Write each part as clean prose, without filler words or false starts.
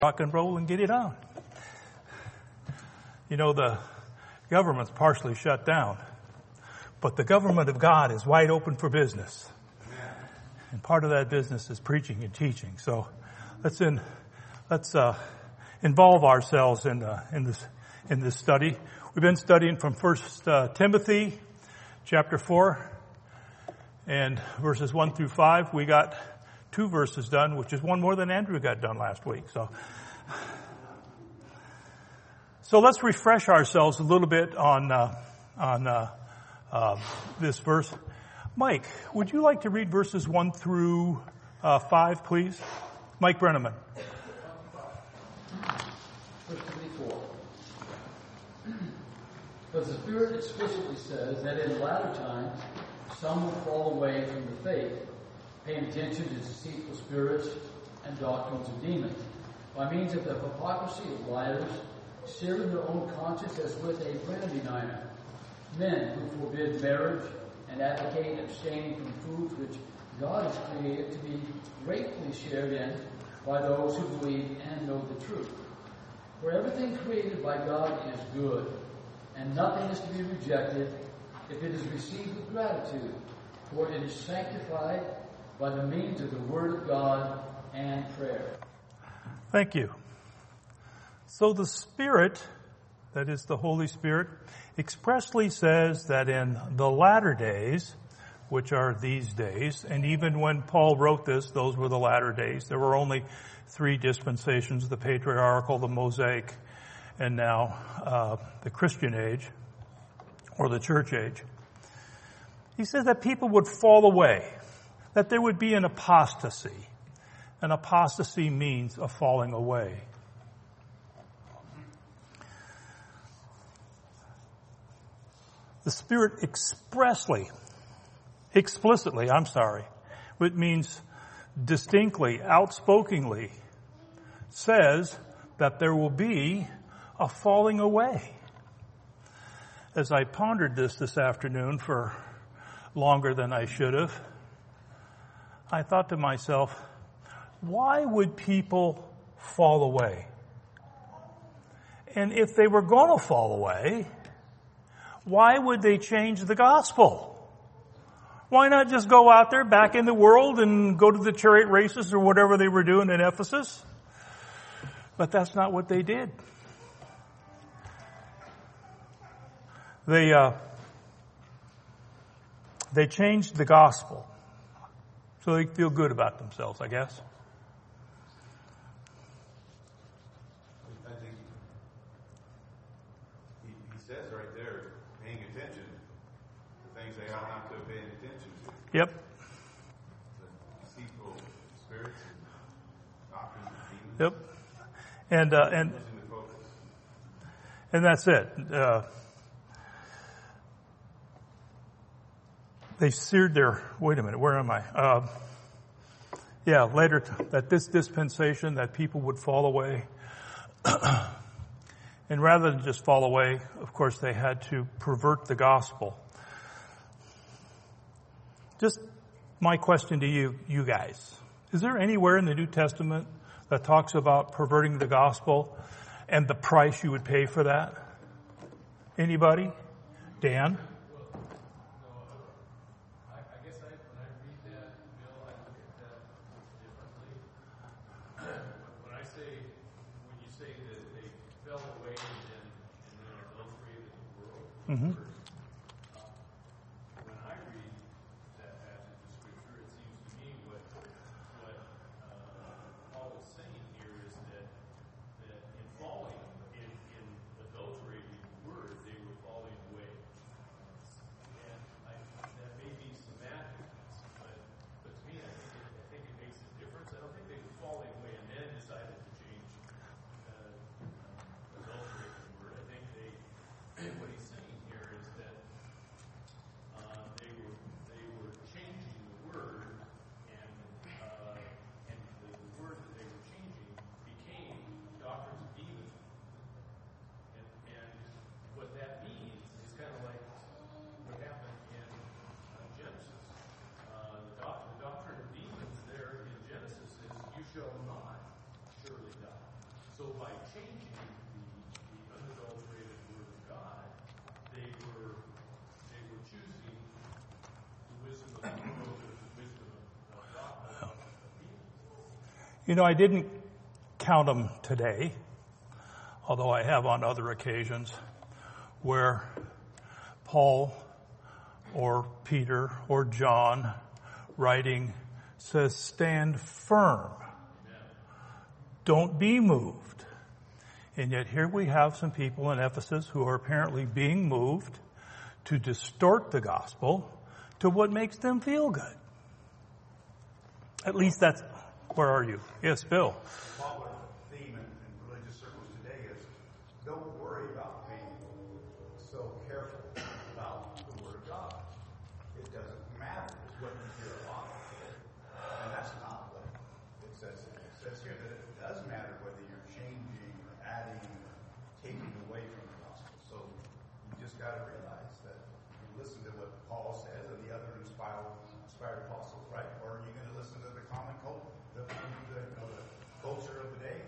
rock and roll and get it on. You know, the government's partially shut down, but the government of God is wide open for business. And part of that business is preaching and teaching. So let's involve ourselves in this study. We've been studying from 1 Timothy chapter 4 and verses 1 through 5. We got 2 verses done, which is one more than Andrew got done last week. So let's refresh ourselves a little bit on this verse. Mike, would you like to read verses 1 through 5, please? Mike Brenneman. 1 Timothy 4. But the Spirit explicitly says that in latter times some will fall away from the faith, paying attention to deceitful spirits and doctrines of demons, by means of the hypocrisy of liars, searing their own conscience as with a brandy niner, men who forbid marriage and advocate abstaining from foods which God has created to be gratefully shared in by those who believe and know the truth. For everything created by God is good, and nothing is to be rejected if it is received with gratitude, for it is sanctified by the means of the Word of God and prayer. Thank you. So the Spirit, that is the Holy Spirit, expressly says that in the latter days, which are these days, and even when Paul wrote this, those were the latter days. There were only 3 dispensations, the patriarchal, the Mosaic, and now the Christian age, or the church age. He says that people would fall away, that there would be an apostasy. An apostasy means a falling away. The Spirit explicitly, which means distinctly, outspokenly, says that there will be a falling away. As I pondered this afternoon for longer than I should have, I thought to myself, why would people fall away? And if they were going to fall away, why would they change the gospel? Why not just go out there back in the world and go to the chariot races or whatever they were doing in Ephesus? But that's not what they did. They changed the gospel so they feel good about themselves, I guess. I think he says right there, paying attention to things they ought not to have paid attention to. Yep. The deceitful spirits and doctrines of demons. Yep. And that's it. They seared their, wait a minute, where am I? Later, that this dispensation, that people would fall away. And rather than just fall away, of course, they had to pervert the gospel. Just my question to you guys. Is there anywhere in the New Testament that talks about perverting the gospel and the price you would pay for that? Anybody? Dan? Mm-hmm. When I read that passage of Scripture, it seems to me what Paul is saying here is that in falling, in adulterating the word, they were falling away. And that may be semantics, but to me, I think it makes a difference. I don't think they were falling away and then decided to change adulterate the word. I think what he's saying here is I didn't count them today, although I have on other occasions, where Paul or Peter or John writing says, stand firm. Don't be moved. And yet here we have some people in Ephesus who are apparently being moved to distort the gospel to what makes them feel good. At least that's, where are you? Yes, Bill. The popular theme in religious circles today is don't worry about being so careful about the Word of God. It doesn't matter. It's what you hear a lot. And that's not what it says. It says here that it does matter whether you're changing or adding or taking away from the gospel. So you just got to realize that you listen to what Paul says and the other inspired apostles, right? Or are you going to listen to the common cult, the culture of the day?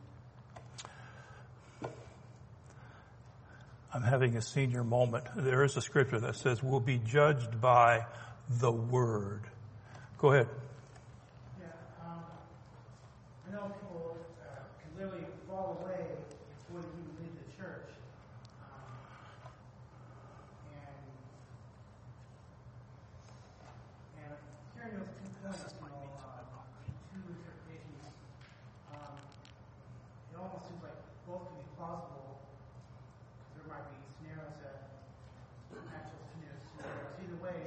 I'm having a senior moment. There is a scripture that says we'll be judged by the word. Go ahead. Yeah, I know people can literally fall away before they even leave the church. And hearing those 2 points, two interpretations, it almost seems like both can be plausible. There might be scenarios that actual scenarios. Either way,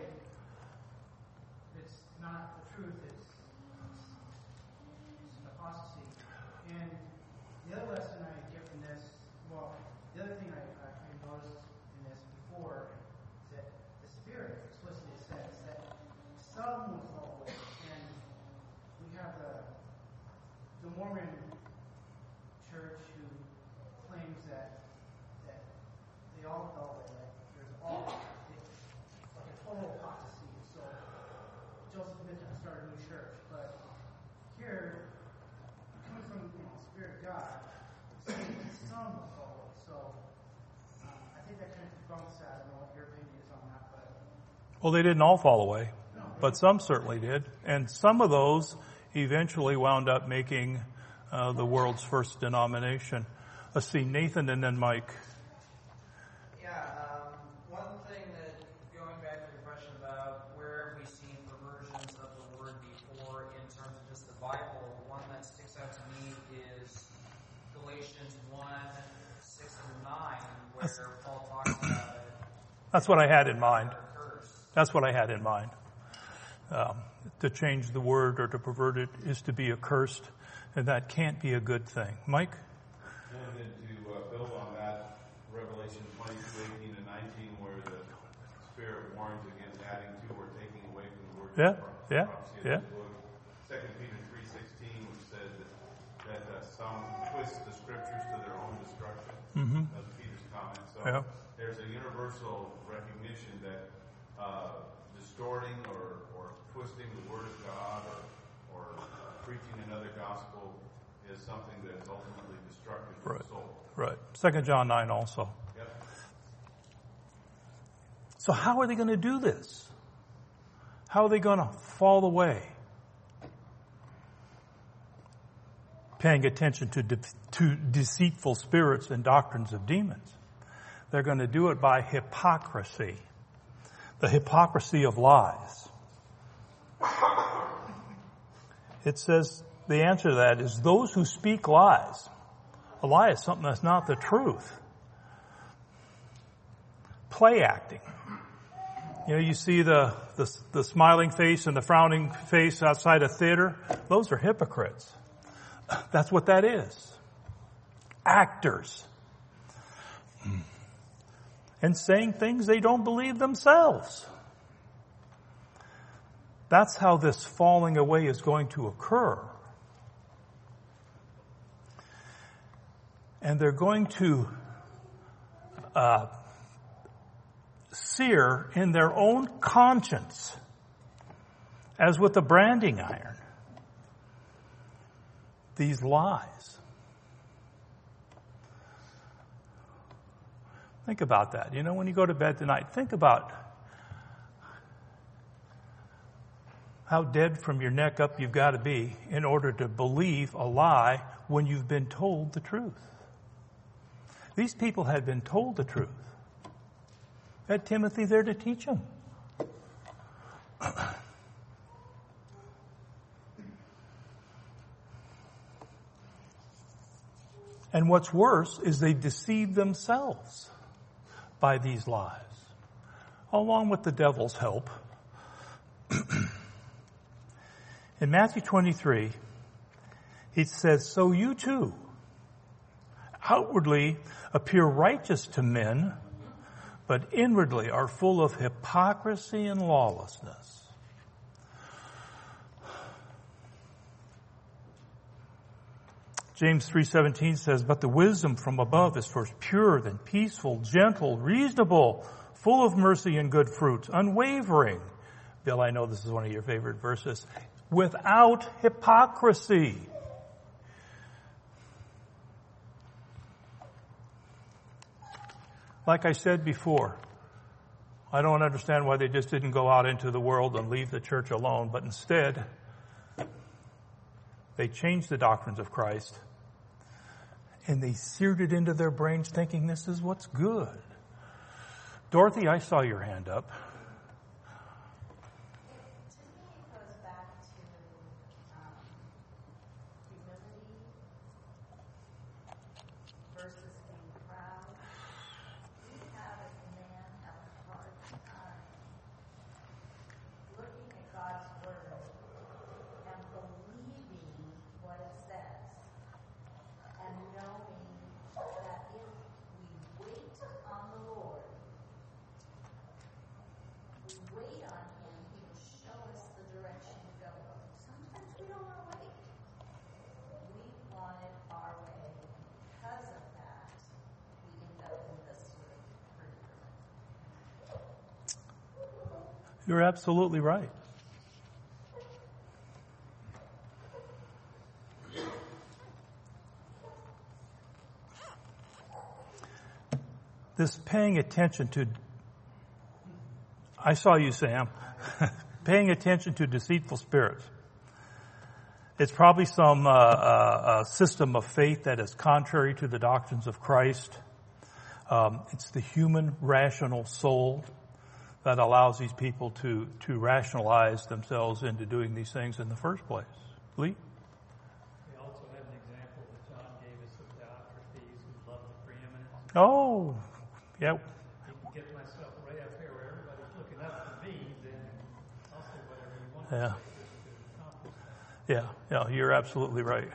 it's not the truth. It's an apostasy. And the other lesson I get from this, the other thing I noticed in this before is that the Spirit explicitly says that some will fall away. And we have the Mormon church who claims that they all fell away. Like there's it's like a total apostasy. So Joseph Smith started a new church, but here, coming from the Spirit of God, it's saying that some will fall away. So I think that kind of debunks that. I don't know what your opinion is on that, but Well, they didn't all fall away, but some certainly did. And some of those eventually wound up making the world's first denomination. Let's see, Nathan and then Mike. One thing that, going back to the question about where have we seen perversions of the word before in terms of just the Bible, one that sticks out to me is Galatians 1, 6 through 9, where Paul talks about it. That's what I had in mind. That's what I had in mind. To change the word or to pervert it is to be accursed, and that can't be a good thing. Mike? And then to build on that, Revelation 22:18 and 19, where the Spirit warns against adding to or taking away from the word of prophecy of the book. 2 Peter 3:16, which says that some twist the scriptures to their own destruction. That's Peter's comment. So there's a universal recognition that distorting or twisting the word of God or preaching another gospel is something that is ultimately destructive to the soul. Right. 2 John 9 also. Yep. So how are they going to do this? How are they going to fall away? Paying attention to deceitful spirits and doctrines of demons. They're going to do it by hypocrisy. The hypocrisy of lies. It says the answer to that is those who speak lies. A lie is something that's not the truth. Play acting. You see the smiling face and the frowning face outside a theater. Those are hypocrites. That's what that is. Actors. And saying things they don't believe themselves. That's how this falling away is going to occur. And they're going to sear in their own conscience, as with a branding iron, these lies. Think about that. When you go to bed tonight, think about how dead from your neck up you've got to be in order to believe a lie when you've been told the truth. These people had been told the truth. Had Timothy there to teach them. And what's worse is they deceive themselves by these lies, along with the devil's help. In Matthew 23, he says, "So you too outwardly appear righteous to men, but inwardly are full of hypocrisy and lawlessness." James 3:17 says, "But the wisdom from above is first pure, then peaceful, gentle, reasonable, full of mercy and good fruits, unwavering." Bill, I know this is one of your favorite verses. "Without hypocrisy." Like I said before, I don't understand why they just didn't go out into the world and leave the church alone, but instead, they changed the doctrines of Christ and they seared it into their brains thinking this is what's good. Dorothy, I saw your hand up. You're absolutely right. This paying attention to, I saw you, Sam, paying attention to deceitful spirits. It's probably some system of faith that is contrary to the doctrines of Christ. It's the human rational soul that allows these people to rationalize themselves into doing these things in the first place. Lee? We also have an example that John gave us of Diotrephes who loved the preeminence. Oh, yeah. You can get myself right up here where everybody's looking up to me, then I'll say whatever you want to say to accomplish that. Yeah, you're absolutely right.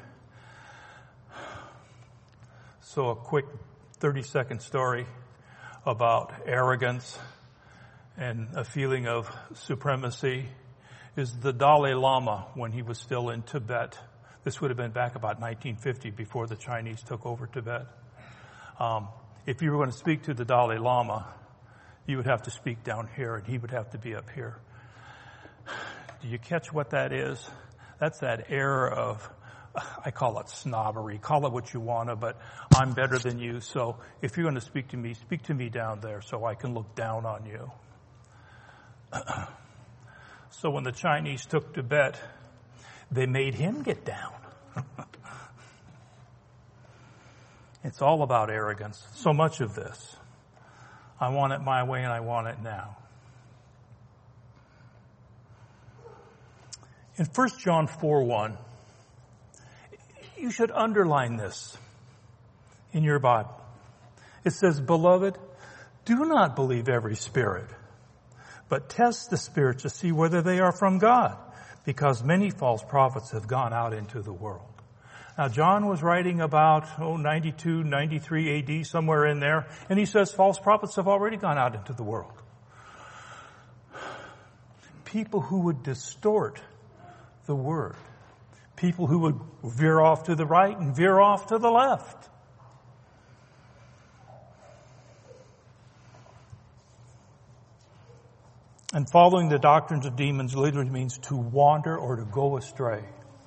So a quick 30-second story about arrogance and a feeling of supremacy is the Dalai Lama when he was still in Tibet. This would have been back about 1950 before the Chinese took over Tibet. If you were going to speak to the Dalai Lama, you would have to speak down here and he would have to be up here. Do you catch what that is? That's that air of, I call it snobbery. Call it what you want to, but I'm better than you. So if you're going to speak to me down there so I can look down on you. So when the Chinese took Tibet, they made him get down. It's all about arrogance. So much of this. I want it my way and I want it now. In 1 John 4:1, you should underline this in your Bible. It says, "Beloved, do not believe every spirit, but test the spirits to see whether they are from God, because many false prophets have gone out into the world." Now, John was writing about, 92, 93 AD, somewhere in there, and he says false prophets have already gone out into the world. People who would distort the word. People who would veer off to the right and veer off to the left. And following the doctrines of demons literally means to wander or to go astray.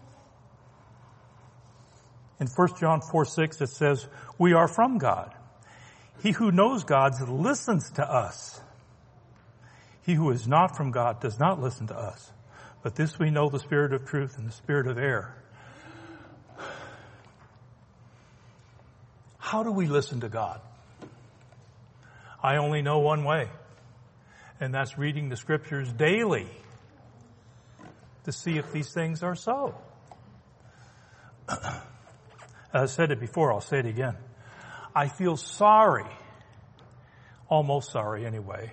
In 1 John 4:6 it says, "We are from God. He who knows God listens to us. He who is not from God does not listen to us. But this we know, the spirit of truth and the spirit of error. How do we listen to God? I only know one way, and that's reading the scriptures daily to see if these things are so. I said it before, I'll say it again. I feel sorry, almost sorry anyway,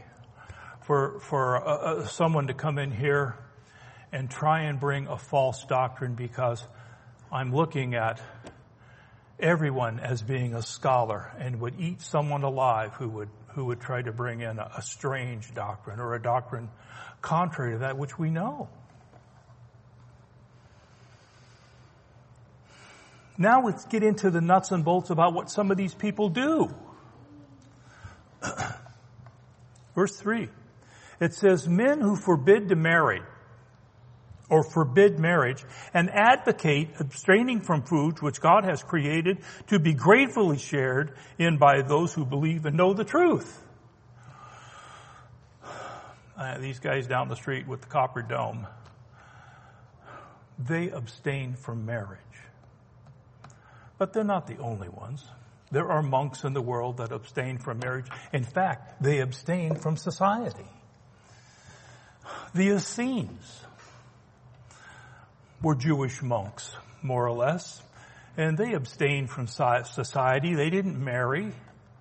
for someone to come in here and try and bring a false doctrine, because I'm looking at everyone as being a scholar and would eat someone alive who would try to bring in a strange doctrine or a doctrine contrary to that which we know. Now let's get into the nuts and bolts about what some of these people do. Verse 3. It says, men who forbid to marry or forbid marriage and advocate abstaining from foods which God has created to be gratefully shared in by those who believe and know the truth. These guys down the street with the copper dome, they abstain from marriage. But they're not the only ones. There are monks in the world that abstain from marriage. In fact, they abstain from society. The Essenes were Jewish monks, more or less, and they abstained from society. They didn't marry.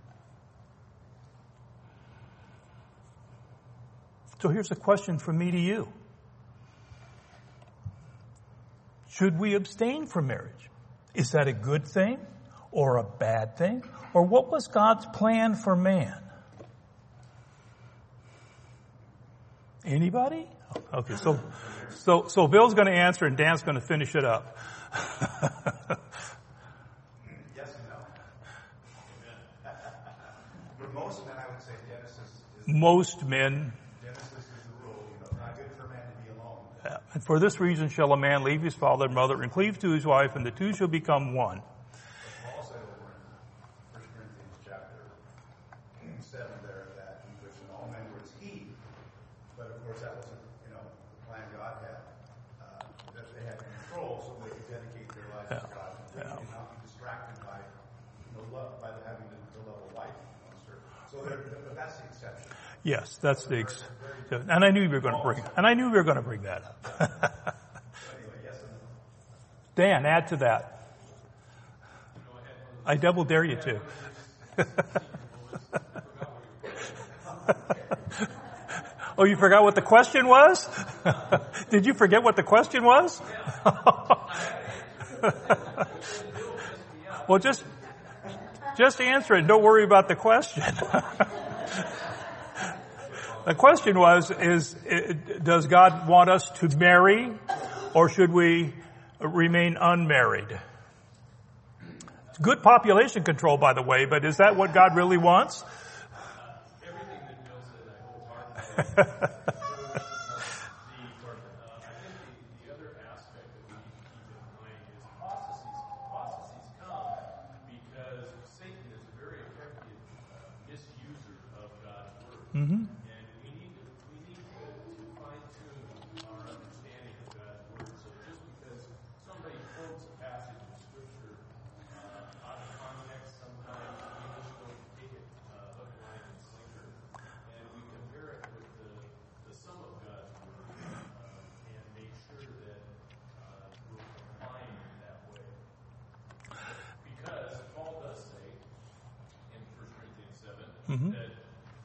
So here's a question from me to you. Should we abstain from marriage? Is that a good thing or a bad thing? Or what was God's plan for man? Anybody? Okay, so Bill's going to answer and Dan's going to finish it up. Yes and no. For most men, I would say Genesis is most men. Genesis is the rule. Not good for man to be alone. And for this reason shall a man leave his father and mother and cleave to his wife, and the two shall become one. Paul said over in 1 Corinthians chapter 7 there that in which all men were his Eve. But of course that wasn't, the plan God had. That they had control so they could dedicate their lives to God. They did not be distracted by having the love of life amongst her. So but that's the exception. Yes, that's the and I knew you were going to bring that up. Anyway, yes and no. Dan, add to that. I double dare you to. Oh, you forgot what the question was? Did you forget what the question was? Well, just answer it. Don't worry about the question. The question was, does God want us to marry, or should we remain unmarried? It's good population control, by the way, but is that what God really wants? Everything that Bill said, I wholeheartedly agree. I think the other aspect that we need to keep in mind is apostasy come because Satan is a very effective misuser of God's word. Mm-hmm. And we need to fine-tune our understanding of God's word. So just because somebody quotes a passage of Scripture out of context, sometimes we just don't take it hook, line, and sinker. And we compare it with the sum of God's word and make sure that we're complying in that way. Because Paul does say in 1 Corinthians 7 that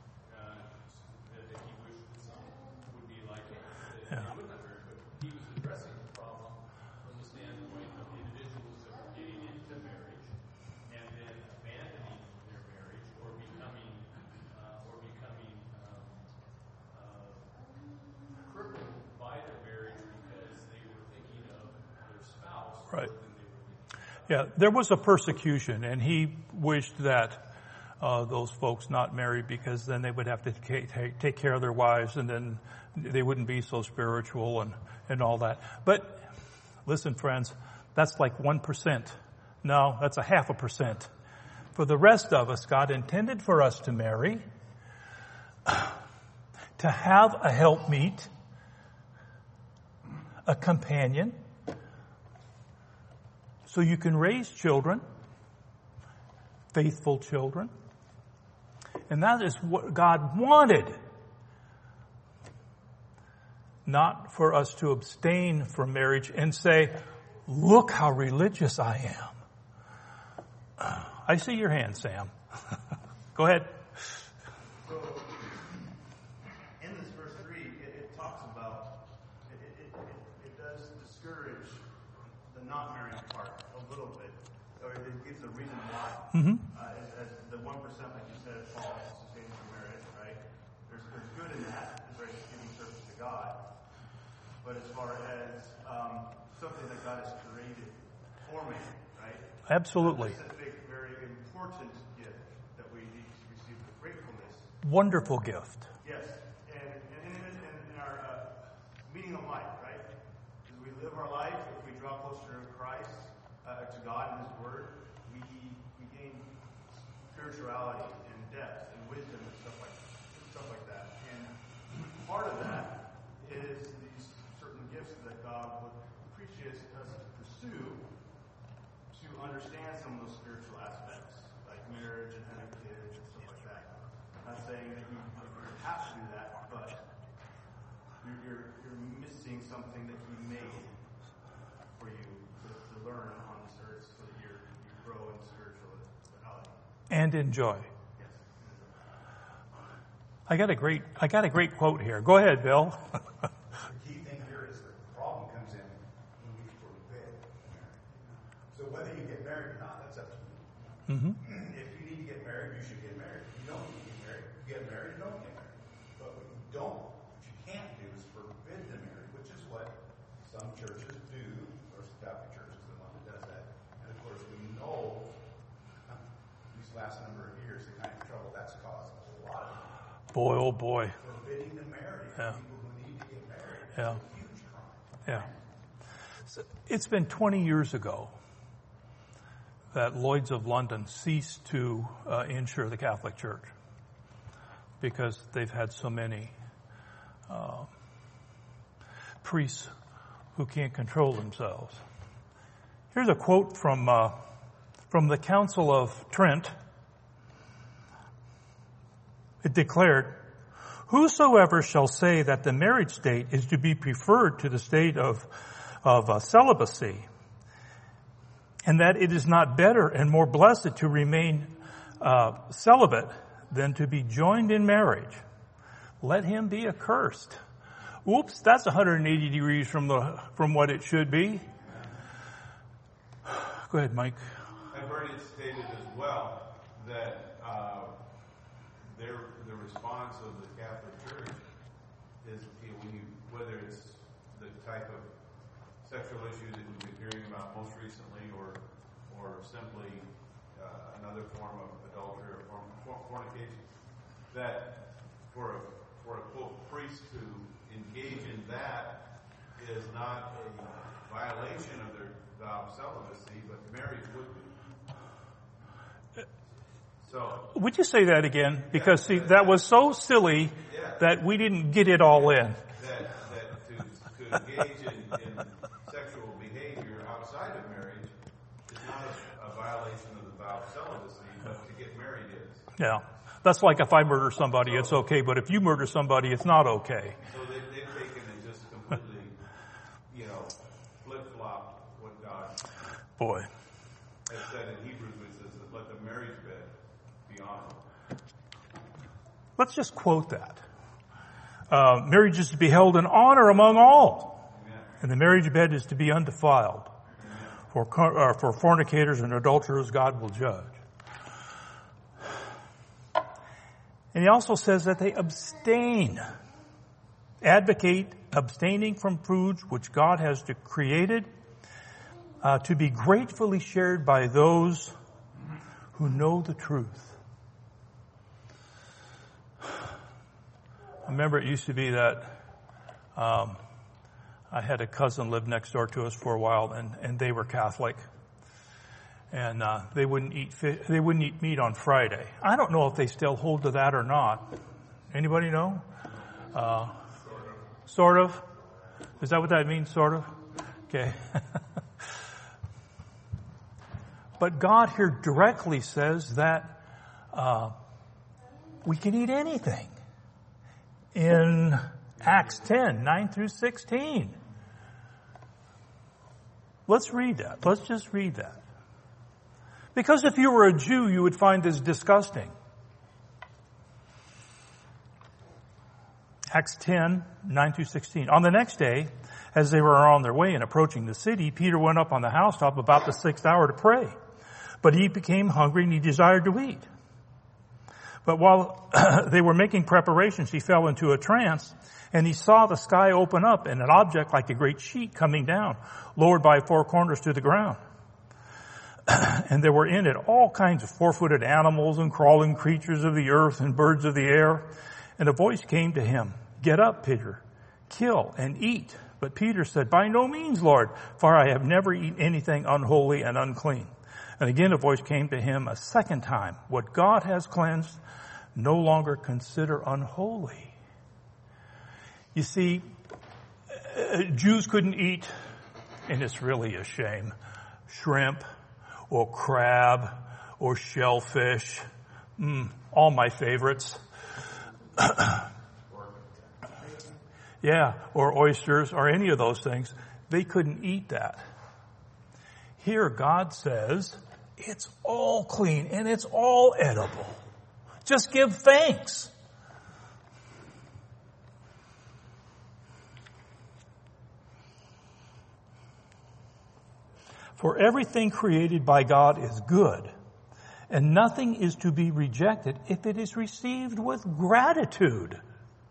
he wished that some would be like him. That he would not marry, but he was addressing the problem from the standpoint of individuals that were getting into marriage and then abandoning their marriage or becoming crippled by their marriage because they were thinking of their spouse Right. more than they were thinking of God. Yeah, there was a persecution, and he wished that those folks not married, because then they would have to take care of their wives, and then they wouldn't be so spiritual and all that. But listen, friends, that's like 1%. No, that's 0.5%. For the rest of us, God intended for us to marry, to have a helpmeet, a companion, so you can raise children, faithful children. And that is what God wanted. Not for us to abstain from marriage and say, look how religious I am. I see your hand, Sam. Go ahead. So, in this verse 3, it talks about, it does discourage the not marrying part a little bit, or it gives a reason why. Mm-hmm. As the 1%, like you said, Paul sustains for marriage, right? There's good in that, right? Giving service to God. But as far as something that God has created for man, right? Absolutely. It's a big, very important gift that we need to receive with gratefulness. Wonderful gift. Yes, and in our meaning of life, right? As we live our life, if we draw closer to Christ, to God and His Word, we gain spirituality and depth and wisdom and stuff like that. And part of that is these certain gifts that God would appreciate us to pursue to understand some of those spiritual aspects, like marriage and having kids and stuff like that. I'm not saying that you have to do that, but you're missing something that He made for you to learn on this earth, so that you grow in spirituality And enjoy. Yes. I got a great quote here. Go ahead, Bill. The key thing here is the problem comes in when we forbid marriage. So whether you get married or not, that's up to you. Mm-hmm. If you need to get married, you should get married. If you don't need to get married, you get married, you don't get married. But what you can't do is forbid the marriage, which is what some churches do. Of course, the Catholic Church is the one that does that. And of course, we know these last number of years the kind of trouble that's caused a lot of people. Boy, oh boy. Forbidding the marriage Yeah. of people who need to get married is Yeah. a huge crime. Yeah. So it's been 20 years ago that Lloyd's of London ceased to insure the Catholic Church because they've had so many priests who can't control themselves. Here's a quote from the Council of Trent. It declared, "Whosoever shall say that the marriage state is to be preferred to the state of celibacy, and that it is not better and more blessed to remain celibate than to be joined in marriage, let him be accursed." Oops, that's 180 degrees from what it should be. Go ahead, Mike. I've heard it stated as well that the response of the Catholic Church is, whether it's the type of sexual issue that we've been hearing about most recently, or simply another form of adultery or fornication, that for a quote priest to engage in that is not a violation of their vow of celibacy, but marriage would be. So, would you say that again? Because see, that was so silly that we didn't get it all in. That to engage in sexual behavior outside of marriage is not a violation of the vow of celibacy, but to get married is. Yeah. That's like if I murder somebody, it's okay, but if you murder somebody, it's not okay. So they've taken and just completely, flip-flop what God Boy. has said in Hebrews, which says, let the marriage bed be honored. Let's just quote that. Marriage is to be held in honor among all, and the marriage bed is to be undefiled. For fornicators and adulterers, God will judge. And he also says that they abstain. Advocate abstaining from foods which God has created to be gratefully shared by those who know the truth. I remember it used to be that I had a cousin live next door to us for a while, and they were Catholic. And they wouldn't eat meat on Friday. I don't know if they still hold to that or not. Anybody know? Sort of. Is that what that means, sort of? Okay. But God here directly says that we can eat anything. In Acts 10, 9 through 16. Let's read that. Let's just read that. Because if you were a Jew, you would find this disgusting. Acts 10, 9 through 16. On the next day, as they were on their way and approaching the city, Peter went up on the housetop about the 6th hour to pray. But he became hungry and he desired to eat. But while they were making preparations, he fell into a trance, and he saw the sky open up and an object like a great sheet coming down, lowered by 4 corners to the ground. And there were in it all kinds of 4-footed animals and crawling creatures of the earth and birds of the air. And a voice came to him, "Get up, Peter, kill and eat." But Peter said, "By no means, Lord, for I have never eaten anything unholy and unclean." And again a voice came to him a second time, "What God has cleansed, no longer consider unholy." You see, Jews couldn't eat, and it's really a shame, shrimp or crab or shellfish, all my favorites. Yeah, or oysters or any of those things. They couldn't eat that. Here God says it's all clean and it's all edible. Just give thanks. For everything created by God is good, and nothing is to be rejected if it is received with gratitude.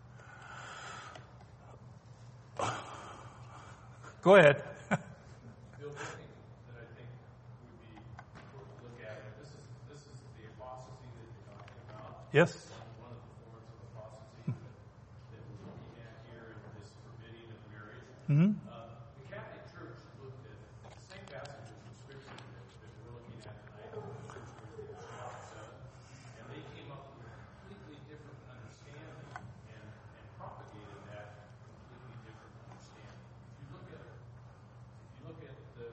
Go ahead. Bill, one thing that I think would be important to look at, and this is the apostasy that you're talking about. Yes. One of the forms of apostasy that we're looking at here in this forbidding of marriage. Mm-hmm. The Catholic Church looked at the same passages of Scripture that we're looking at tonight, and they came up with a completely different understanding and propagated that completely different understanding. If you look at the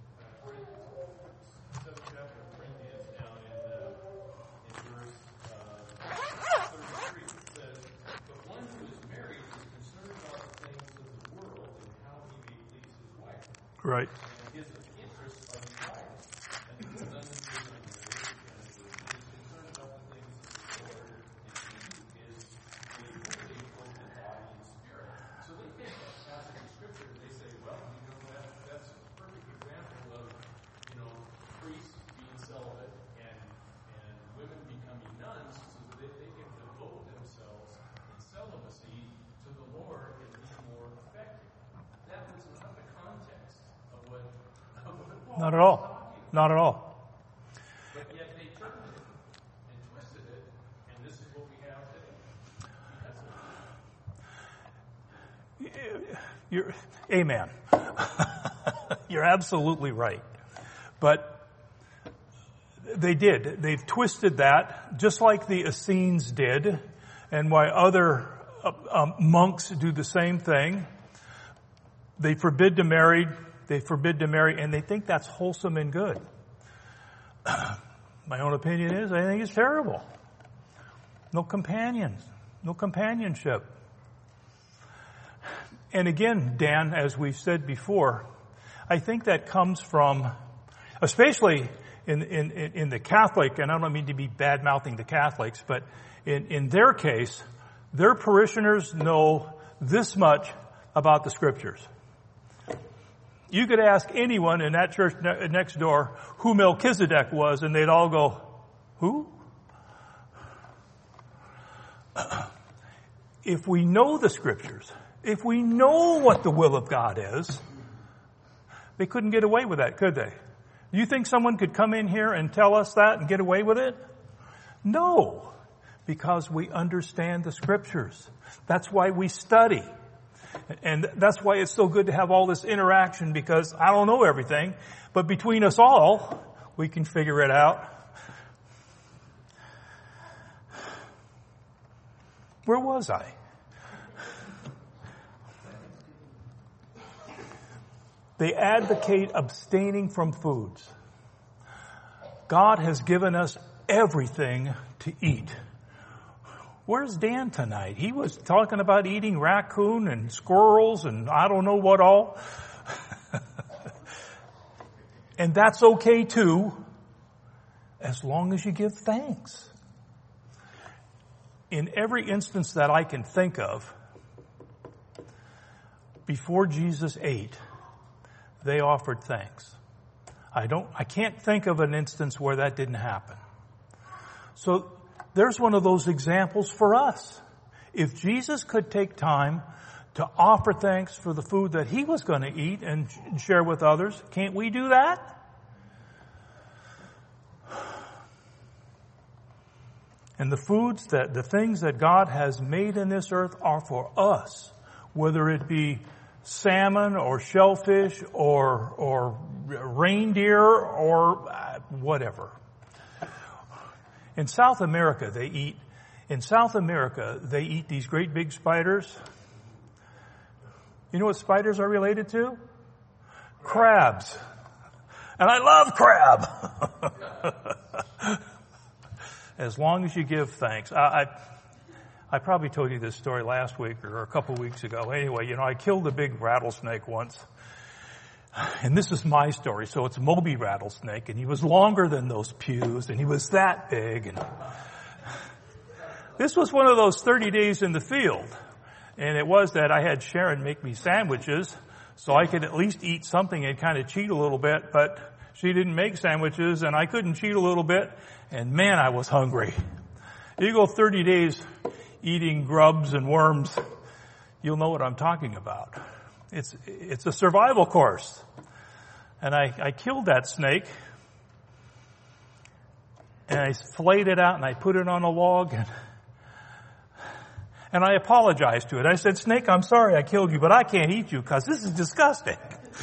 7th chapter of Corinthians down in verse 33, it says, "But one who is married is concerned about the things of the world and how he may please his wife. Right. And his interests are divided. And the woman who is unmarried is concerned about the things of the Lord, and he is made holy both in body and spirit." So they take that passage of Scripture and they say, well, that's a perfect example of, priests being celibate and women becoming nuns so that they can devote themselves in celibacy to the Lord and be more effective. That was not the context of what Paul Not at all. Not at all. But yet they turned it and twisted it, and this is what we have today. Amen. You're absolutely right. But they did. They've twisted that just like the Essenes did, and why other monks do the same thing. They forbid to marry, and they think that's wholesome and good. My own opinion is, I think it's terrible. No companions, no companionship. And again, Dan, as we've said before, I think that comes from, especially in the Catholic, and I don't mean to be bad-mouthing the Catholics, but in their case, their parishioners know this much about the Scriptures. You could ask anyone in that church next door who Melchizedek was, and they'd all go, "Who?" If we know the Scriptures, if we know what the will of God is, they couldn't get away with that, could they? Do you think someone could come in here and tell us that and get away with it? No, because we understand the Scriptures. That's why we study. And that's why it's so good to have all this interaction, because I don't know everything, but between us all, we can figure it out. Where was I? They advocate abstaining from foods. God has given us everything to eat. Where's Dan tonight? He was talking about eating raccoon and squirrels and I don't know what all. And that's okay too, as long as you give thanks. In every instance that I can think of, before Jesus ate, they offered thanks. I can't think of an instance where that didn't happen. So there's one of those examples for us. If Jesus could take time to offer thanks for the food that he was going to eat and share with others, can't we do that? And the things that God has made in this earth are for us, whether it be salmon or shellfish or reindeer or whatever. In South America, they eat these great big spiders. You know what spiders are related to? Crabs. And I love crab. As long as you give thanks. I probably told you this story last week or a couple weeks ago. Anyway, I killed a big rattlesnake once. And this is my story. So it's a Moby rattlesnake, and he was longer than those pews, and he was that big. And this was one of those 30 days in the field. And it was that I had Sharon make me sandwiches so I could at least eat something and kind of cheat a little bit. But she didn't make sandwiches, and I couldn't cheat a little bit. And man, I was hungry. You go 30 days eating grubs and worms, you'll know what I'm talking about. It's a survival course. And I killed that snake, and I flayed it out, and I put it on a log, and I apologized to it. I said, "Snake, I'm sorry I killed you, but I can't eat you because this is disgusting."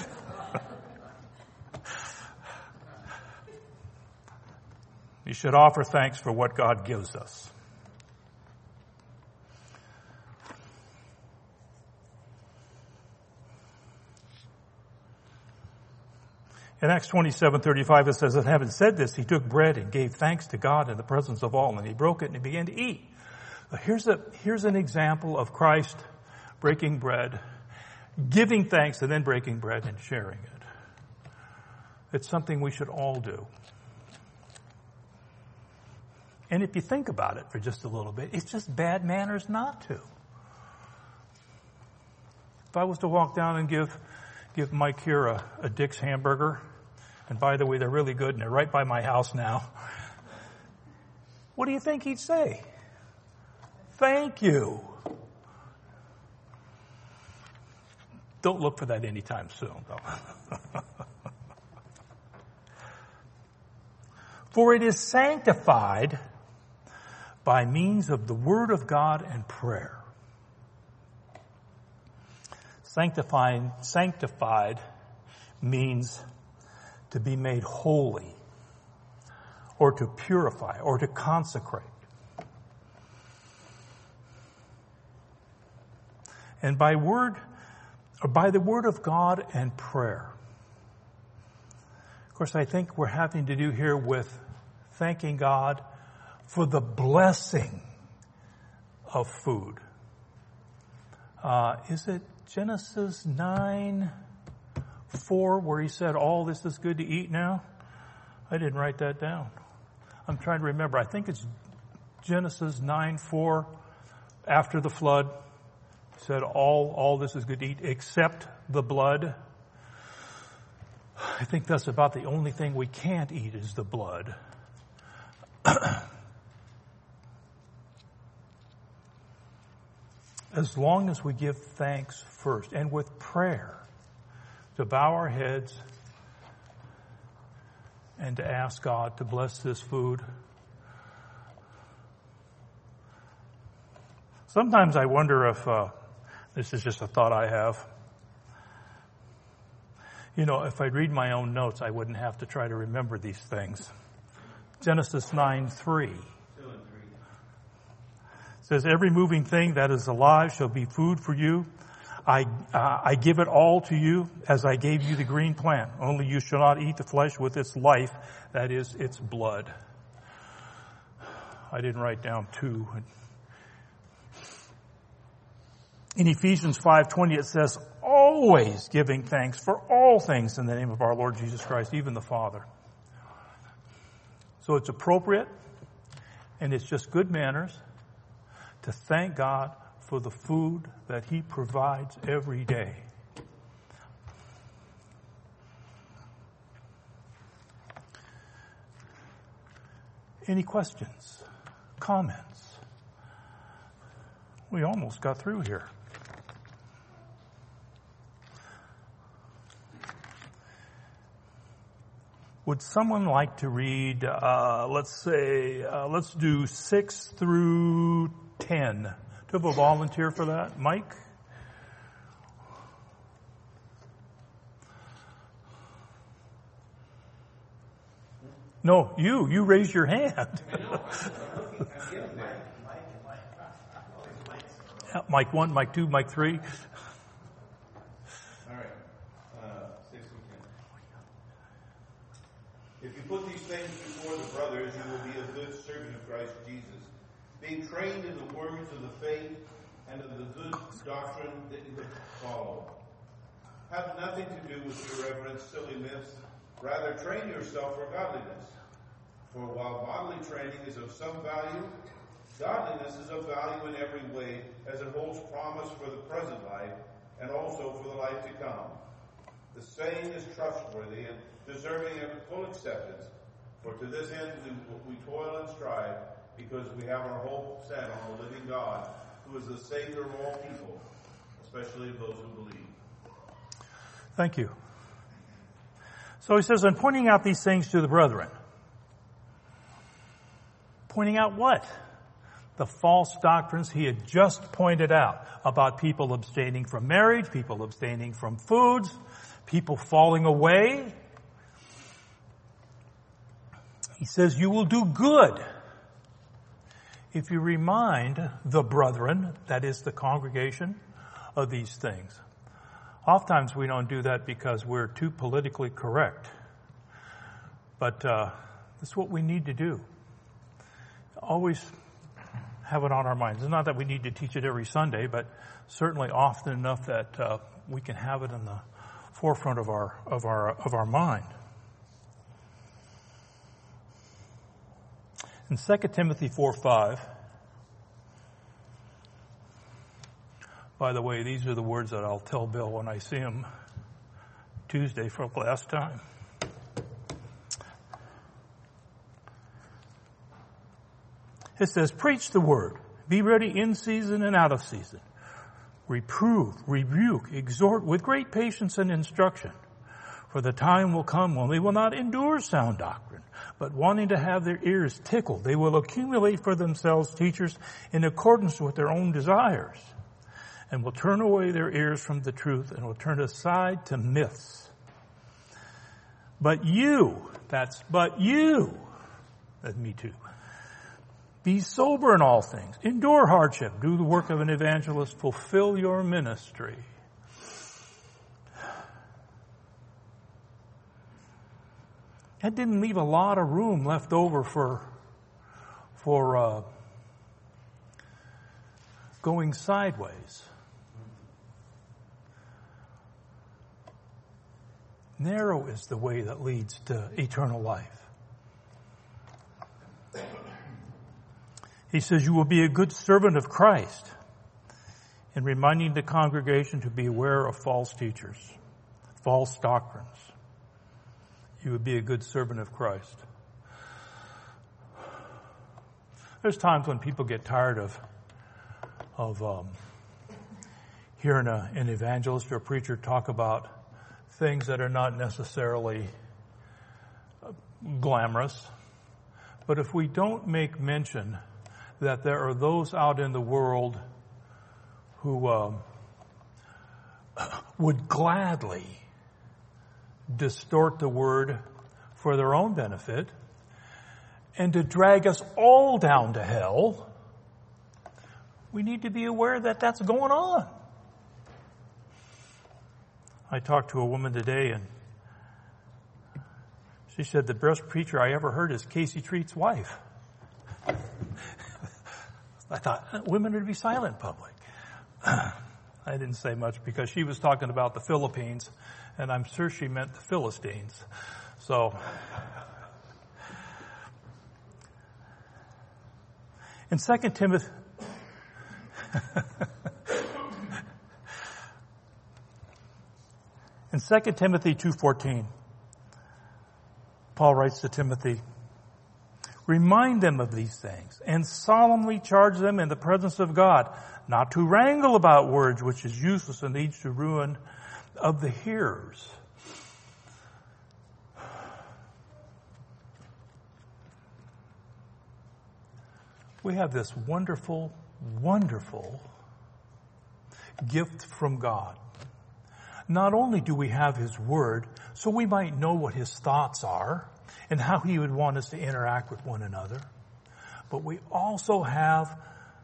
You should offer thanks for what God gives us. In Acts 27:35, it says, "And having said this, he took bread and gave thanks to God in the presence of all, and he broke it and he began to eat." Here's an example of Christ breaking bread, giving thanks, and then breaking bread and sharing it. It's something we should all do. And if you think about it for just a little bit, it's just bad manners not to. If I was to walk down and give Mike here a Dick's hamburger, and by the way, they're really good and they're right by my house now, what do you think he'd say? Thank you. Don't look for that anytime soon, though. For it is sanctified by means of the Word of God and prayer. Sanctified means to be made holy, or to purify, or to consecrate. And by the Word of God and prayer. Of course, I think we're having to do here with thanking God for the blessing of food. Is it Genesis 9:4 where he said, "All this is good to eat now"? I didn't write that down. I'm trying to remember. I think it's Genesis 9:4 after the flood. He said, all this is good to eat except the blood. I think that's about the only thing we can't eat is the blood. As long as we give thanks first and with prayer to bow our heads and to ask God to bless this food. Sometimes I wonder if this is just a thought I have. If I'd read my own notes, I wouldn't have to try to remember these things. Genesis 9:3 says, "Every moving thing that is alive shall be food for you. I give it all to you as I gave you the green plant. Only you shall not eat the flesh with its life, that is, its blood. I didn't write down 2. In Ephesians 5:20 it says, always giving thanks for all things in the name of our Lord Jesus Christ, even the Father. So it's appropriate and it's just good manners to thank God for the food that He provides every day. Any questions? Comments? We almost got through here. Would someone like to read, let's do 6 through 10? Do you have a volunteer for that? Mike? No, you raised your hand. Mike 1, Mike 2, Mike 3. All right. 6 through 10. If you put these things before the brothers, you will be a good servant of Christ Jesus, being trained in the words of the faith and of the good doctrine that you follow. Have nothing to do with irreverent, silly myths. Rather, train yourself for godliness. For while bodily training is of some value, godliness is of value in every way, as it holds promise for the present life and also for the life to come. The saying is trustworthy and deserving of full acceptance. For to this end we toil and strive, because we have our hope set on the living God, who is the Savior of all people, especially of those who believe. Thank you. So he says, and pointing out these things to the brethren. Pointing out what? The false doctrines he had just pointed out about people abstaining from marriage, people abstaining from foods, people falling away. He says, you will do good if you remind the brethren, that is the congregation, of these things. Oftentimes we don't do that because we're too politically correct. But that's what we need to do. Always have it on our minds. It's not that we need to teach it every Sunday, but certainly often enough that we can have it in the forefront of our mind. In 2 Timothy 4:5, by the way, these are the words that I'll tell Bill when I see him Tuesday for the last time. It says, preach the word. Be ready in season and out of season. Reprove, rebuke, exhort with great patience and instruction. For the time will come when they will not endure sound doctrine, but wanting to have their ears tickled, they will accumulate for themselves teachers in accordance with their own desires, and will turn away their ears from the truth and will turn aside to myths. But you, that's me too. Be sober in all things. Endure hardship. Do the work of an evangelist. Fulfill your ministry. That didn't leave a lot of room left over for going sideways. Narrow is the way that leads to eternal life. He says, you will be a good servant of Christ in reminding the congregation to be aware of false teachers, false doctrines. You would be a good servant of Christ. There's times when people get tired of hearing an evangelist or a preacher talk about things that are not necessarily glamorous. But if we don't make mention that there are those out in the world who would gladly distort the word for their own benefit and to drag us all down to hell, we need to be aware that that's going on. I talked to a woman today, and she said the best preacher I ever heard is Casey Treat's wife. I thought, women are to be silent in public. I didn't say much because she was talking about the Philippines, and I'm sure she meant the Philistines. So, in 2 Timothy, in 2 Timothy 2:14, Paul writes to Timothy, remind them of these things and solemnly charge them in the presence of God not to wrangle about words which is useless and leads to ruin of the hearers. We have this wonderful, wonderful gift from God. Not only do we have His Word, so we might know what His thoughts are and how He would want us to interact with one another, but we also have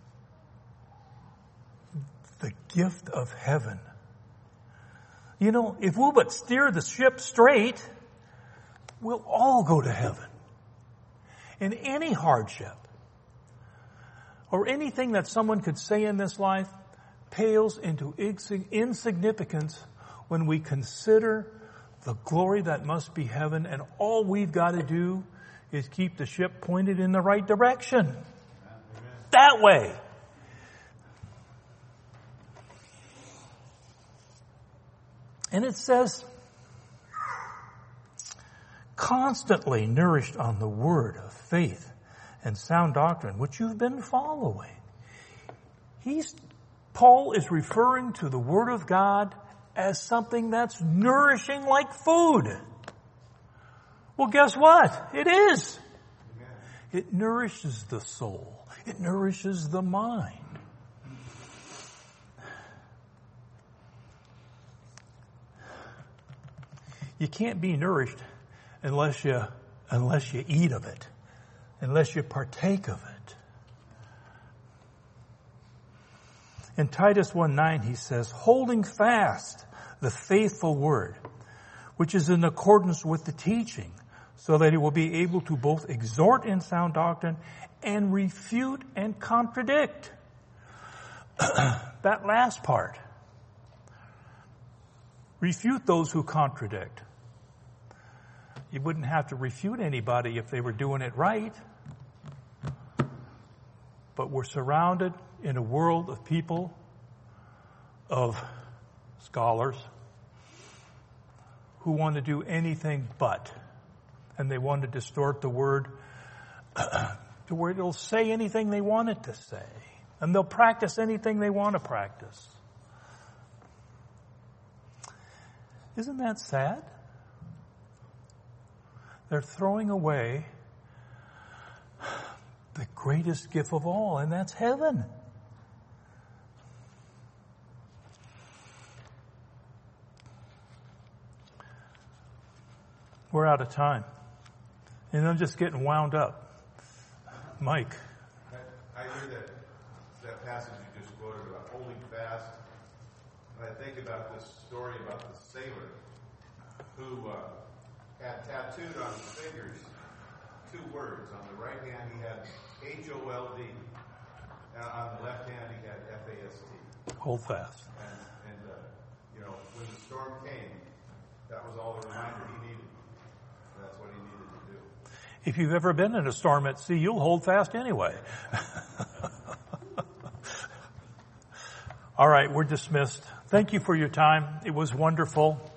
the gift of heaven. You know, if we'll but steer the ship straight, we'll all go to heaven. And any hardship or anything that someone could say in this life pales into insignificance when we consider the glory that must be heaven, and all we've got to do is keep the ship pointed in the right direction. Amen. That way. And it says, constantly nourished on the word of faith and sound doctrine, which you've been following. Paul is referring to the Word of God as something that's nourishing like food. Well, guess what? It is. It nourishes the soul. It nourishes the mind. You can't be nourished unless you eat of it, unless you partake of it. In Titus 1:9, he says, holding fast the faithful word, which is in accordance with the teaching, so that he will be able to both exhort in sound doctrine and refute and contradict. That last part. Refute those who contradict. You wouldn't have to refute anybody if they were doing it right. But we're surrounded in a world of people, of scholars, who want to do anything but. And they want to distort the word to where it'll say anything they want it to say. And they'll practice anything they want to practice. Isn't that sad? They're throwing away the greatest gift of all, and that's heaven. We're out of time. And I'm just getting wound up. Mike. I hear that passage you just quoted about holding fast. And I think about this story about the sailor who had tattooed on his fingers two words. On the right hand he had HOLD. And on the left hand he had FAST. Hold fast. And when the storm came, that was all the reminder he needed. That's what he needed to do. If you've ever been in a storm at sea, you'll hold fast anyway. All right, we're dismissed. Thank you for your time. It was wonderful.